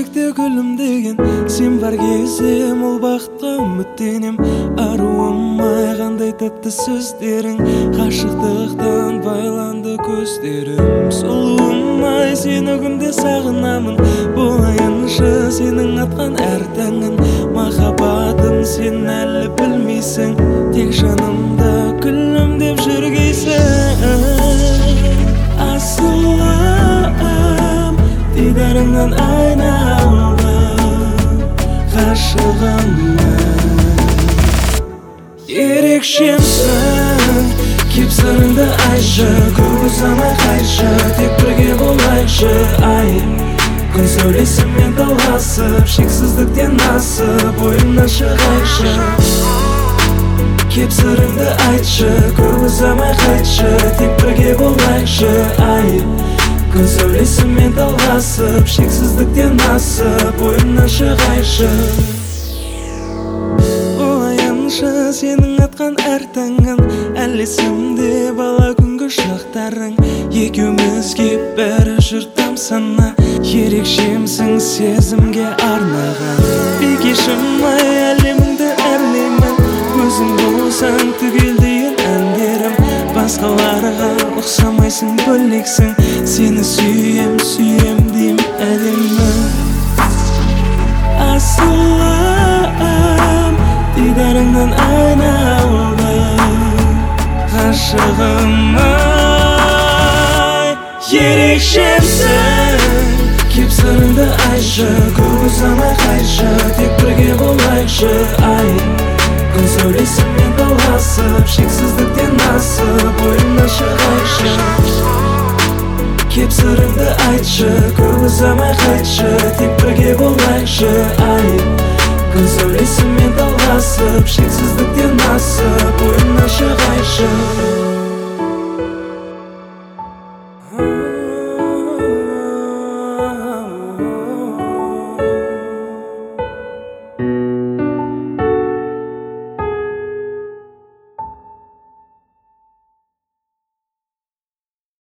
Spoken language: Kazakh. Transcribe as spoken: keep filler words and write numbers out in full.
келешекте күлімдеген сен бар кезде ол бақытқа үміттенем. Аруым-ай, қандай тәтті сөздерің, ғашықтықтан байланды көздерім. Сұлуым-ай, сені күнде сағынамын, болайыншы сенің атқан әр таңын. Махаббатым сен әлі білмейсің, тек жанымда күлімдеп жүргейсің. Асылым, дидарыңнан айналдым, ғашығыммын. Ерекшемсің, кеп сырыңды айтшы, көп ұзамай қайтшы, тек бірге болайықшы. Ай, күн сәулесімен таласып, шексіздіктен асып, ойымнан шығайықшы. Кеп сырыңды айтшы, көп ұзамай қайтшы, тек бірге болайықшы. Ай, күн сәулесімен таласып, шексіздіктен асып, ойымнан шығайықшы. Болайыншы сенің атқан әр таңың, әлі есімде бала күнгі шақтарың. Екеумізге бәрі жүр тамсана, ерекшемсің сезімге арнаған. Бикешім-ай, әлеміңді әрлеймін, өзің болсаң түгелдейін әндерім. Басқаларға ұқсамайсың, бөлексің, сені сүйем, сүйем дейм әдемі. Асылым, дидарыңнан айналдым, ғашығым-ай. Ерекшемсің, кеп сырыңды айтшы, көп ұзамай қайтшы, тек бірге болайықшы. Ай, күн сәулесімен таласып, шексіздіктен асып, ойымнан шығайықшы. Кеп сырыңды айтшы, көп ұзамай қайтшы, тек бірге болайықшы. Ай, күн сәулесімен таласып, шексіздіктен асып, ойымнан шығайықшы.